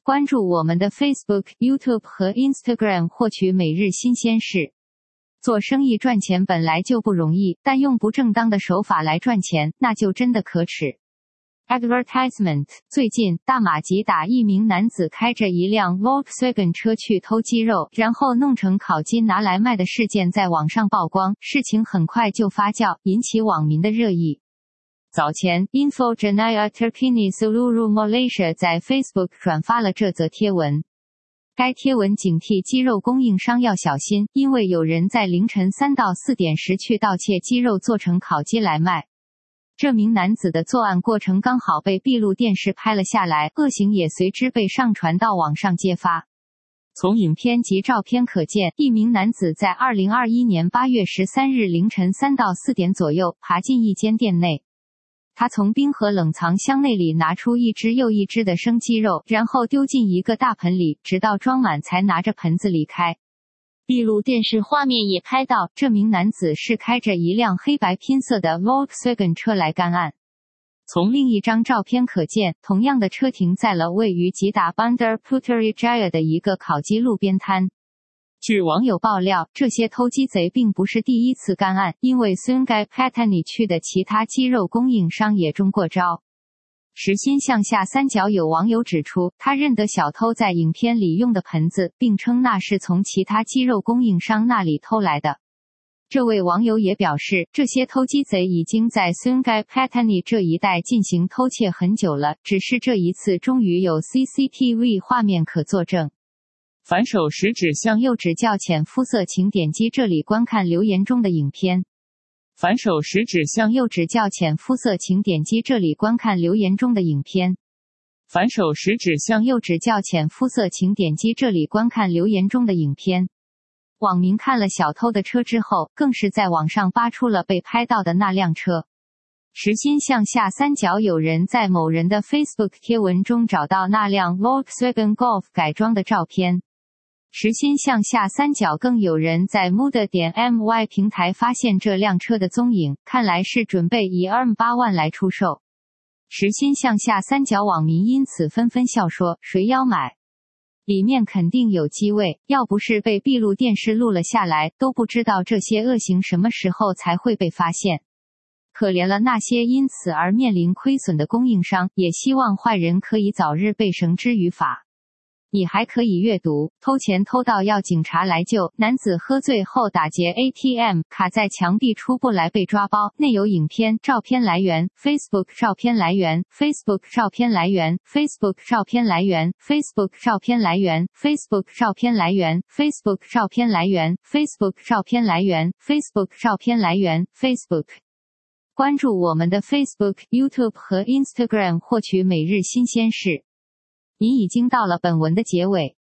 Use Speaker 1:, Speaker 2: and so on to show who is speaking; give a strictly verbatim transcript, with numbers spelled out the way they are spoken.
Speaker 1: 关注我们的 Facebook、YouTube 和 Instagram 获取每日新鲜事。做生意赚钱本来就不容易，但用不正当的手法来赚钱，那就真的可耻。Advertisement。最近，大马吉打一名男子开着一辆 Volkswagen 车去偷鸡肉，然后弄成烤鸡拿来卖的事件在网上曝光，事情很快就发酵，引起网民的热议。早前 Info Jenaya Terkini Seluruh Malaysia 在 Facebook 转发了这则贴文。该贴文警惕鸡肉供应商要小心，因为有人在凌晨三到四点时去盗窃鸡肉做成烤鸡来卖。这名男子的作案过程刚好被闭路电视拍了下来，恶行也随之被上传到网上揭发。从影片及照片可见，一名男子在二零二一年八月十三日凌晨三到四点左右爬进一间店内。他从冰河冷藏箱内里拿出一只又一只的生鸡肉，然后丢进一个大盆里，直到装满才拿着盆子离开。闭路电视画面也拍到，这名男子是开着一辆黑白拼色的 Volkswagen 车来干案。从另一张照片可见，同样的车停在了位于吉打 Bandar Putrajaya 的一个烤鸡路边摊。据网友爆料，这些偷鸡贼并不是第一次干案，因为 Sungai Petani 区的其他鸡肉供应商也中过招。时心向下三角有网友指出，他认得小偷在影片里用的盆子，并称那是从其他鸡肉供应商那里偷来的。这位网友也表示，这些偷鸡贼已经在 Sungai Petani 这一带进行偷窃很久了，只是这一次终于有 C C T V 画面可作证。反手食指向右指较浅肤色，请点击这里观看留言中的影片。反手食指向右指较浅肤色，请点击这里观看留言中的影片。反手食指向右指较浅肤色，请点击这里观看留言中的影片。网民看了小偷的车之后，更是在网上扒出了被拍到的那辆车。时心向下三角有人在某人的 Facebook 贴文中找到那辆 Volkswagen Golf 改装的照片。时心向下三角更有人在 Muda 点 my 平台发现这辆车的踪影，看来是准备以二十八万来出售。时心向下三角网民因此纷纷笑说，谁要买？里面肯定有机位，要不是被闭路电视录了下来，都不知道这些恶行什么时候才会被发现。可怜了那些因此而面临亏损的供应商，也希望坏人可以早日被绳之于法。你还可以阅读，偷钱偷到要警察来救，男子喝醉后打劫 A T M 卡在墙壁出不来被抓包。内有影片，照片来源 Facebook 照片来源 Facebook 照片来源 Facebook 照片来源 Facebook 照片来源 Facebook 照片来源 Facebook 照片来源 Facebook 照片来源 Facebook 照片来源 Facebook。 关注我们的 Facebook、YouTube 和 Instagram 获取每日新鲜事。您已经到了本文的结尾。